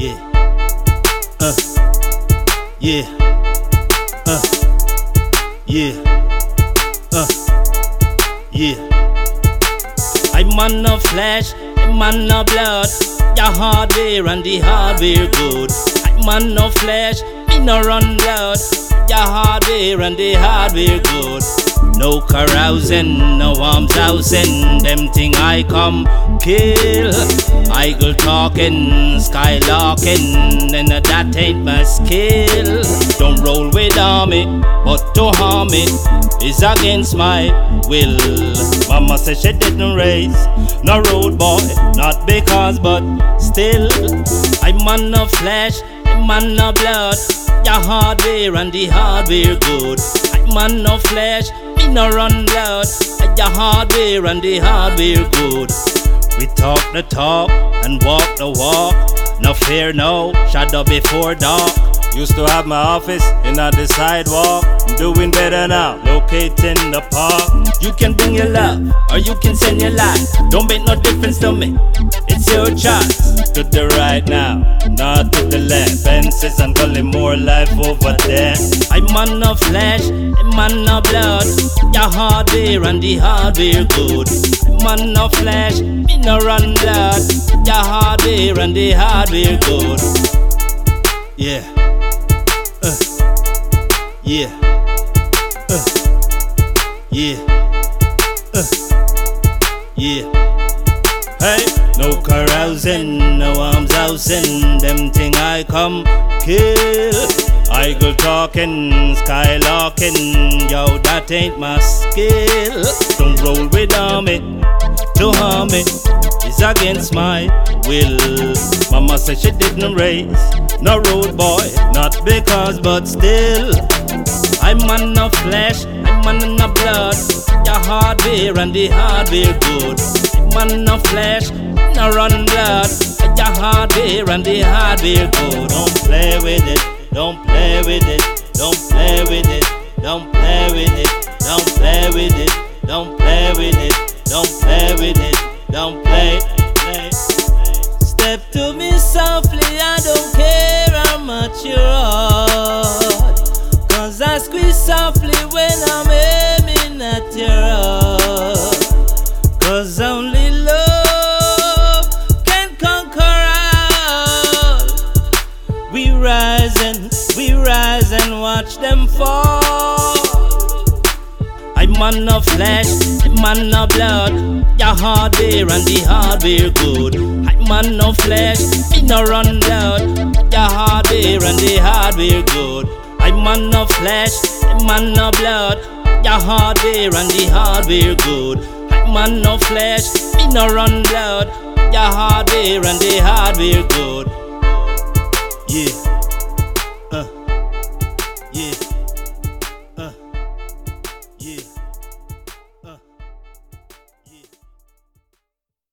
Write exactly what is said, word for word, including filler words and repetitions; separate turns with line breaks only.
Yeah. Uh. Yeah. Uh. Yeah. Uh. Yeah. I'm on the flesh, I'm on the blood. Your hardware and the hardware good. I'm on the flesh, me no run blood. Your hardware and the hardware good. No carousing, no arms housing. Them thing I come kill. Eagle talking, skylarking, and that ain't my skill. Don't roll with army, but to harm me is against my will. Mama said she didn't raise no road boy, not because but still. I'm on the flesh, I'm on the blood. Your hardware and the hardware good. I'm on the flesh, me no run blood. Your hardware and the hardware good. We talk the talk and walk the walk. No fear, no shadow before dark. Used to have my office in on the sidewalk. I'm doing better now, locating the park. You can bring your love, or you can send your life. Don't make no difference to me, it's your choice. To the right now, not to the left. Fences and calling more life over there. I'm on the flesh, I'm on the blood. Your hardware and the hardware good. I'm on the flesh, me no run blood. Your hardware and the hardware good. Yeah. Uh, yeah, uh, yeah, uh, yeah. Hey, no carousing, no arms housing. Them thing I come kill. Eagle talking, skylarking. Yo, that ain't my skill. Don't roll with army, to harm me is against my will. Mama said she didn't raise no road boy, not because but still. I'm on the flesh, I'm on the blood. Your hardware and the hardware good. I'm on the flesh, no run blood. Your hardware and the hardware good. Don't play with it, don't play with it, don't play with it, don't play with it, don't play with it, don't play with it, don't play with it, don't play, play. Step to me softly, I don't care how much you're hard. Cause I squeeze softly when I'm aiming at your heart. Cause only love can conquer all. We rise and, we rise and watch them fall. I'm on the flesh, I'm on the blood. Your hardware and the hardware good. I'm on the flesh, me no run blood. Your hardware and the hardware good. I'm on the flesh, I'm on the blood. Your hardware and the hardware good. I'm on the flesh, me no run blood. Your hardware and the hardware good. Yeah.